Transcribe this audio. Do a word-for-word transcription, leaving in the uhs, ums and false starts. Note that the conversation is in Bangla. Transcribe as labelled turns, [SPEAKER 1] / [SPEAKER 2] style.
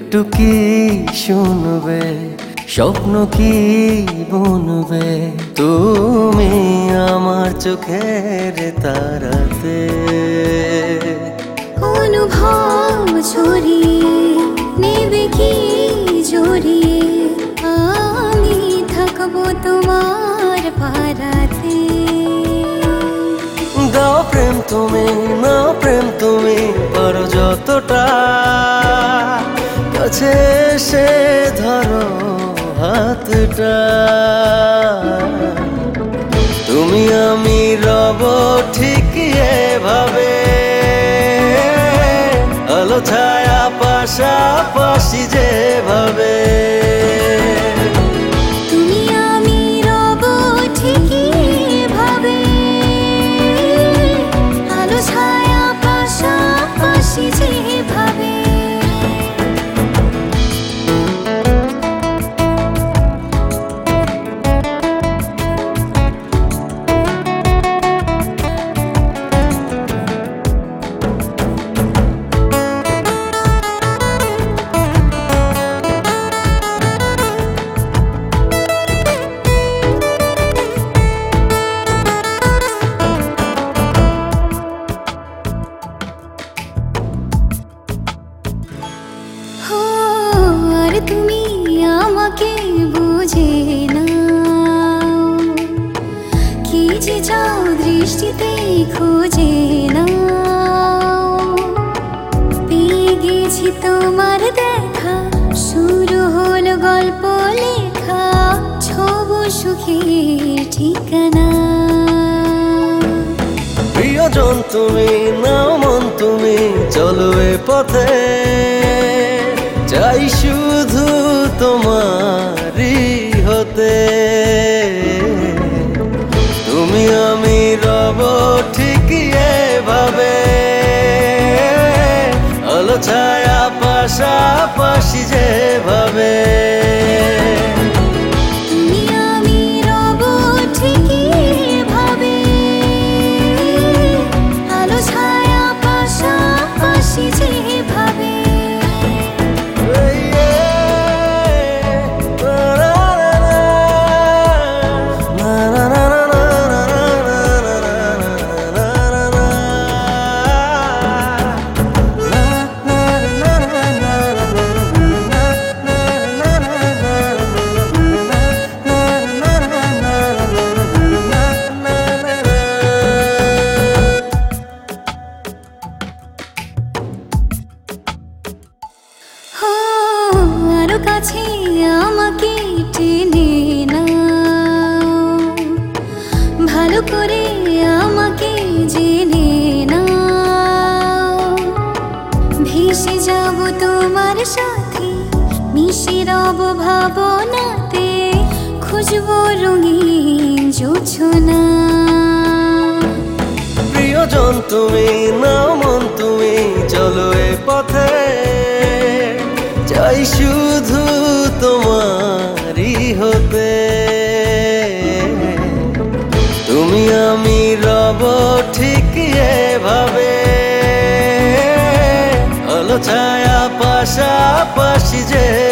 [SPEAKER 1] একটু কি শুনবে, স্বপ্ন কি বুনবে, তুমি আমার চোখের তারাতে।
[SPEAKER 2] অনুভব ছড়িয়ে নেবে কি জড়িয়ে, আমি থাকবো তোমার পারাতে।
[SPEAKER 1] দাও প্রেম তুমি, নাও প্রেম তুমি, পারো যতটা, কাছে এসে ধরো হাতটা। তুমি আমি রব ঠিক এভাবে, আলো ছায়া পাশাপাশি যেভাবে।
[SPEAKER 2] তুমি আমি রব ঠিকই এভাবে, আলো ছায়া পাশাপাশি যেভাবে। আর তুমি আমাকে বুঝে না, কি যে যাও দৃষ্টিতে খুঁজে না। পেয়ে গেছি তোমার দেখা, শুরু হলো গল্প লেখা, ছব সুখের ঠিকানা।
[SPEAKER 1] প্রিয়জন তুমি, নাও মন তুমি, চলো এ পথে, চাই শুধু তোমারই হতে। তুমি আমি রব ঠিক এভাবে, আলো ছায়া পাশাপাশি যেভাবে।
[SPEAKER 2] তুমি আমি রব ঠিকই এভাবে, আলো ছায়া পাশাপাশি যেভাবে। আরো কাছে আমাকে টেনে নাও, ভালো করে আমাকে জেনে নাও। ভেসে যাব তোমার সাথে, মিশে রব ভাবনাতে, খুঁজবো রঙিন জোছনা।
[SPEAKER 1] প্রিয়জন তুমি, নাও মন তুমি, চলো এ পথে, চাই শুধু তোমারই হতে। তুমি আমি রব ঠিক এভাবে, আলো ছায়া পাশাপাশি যে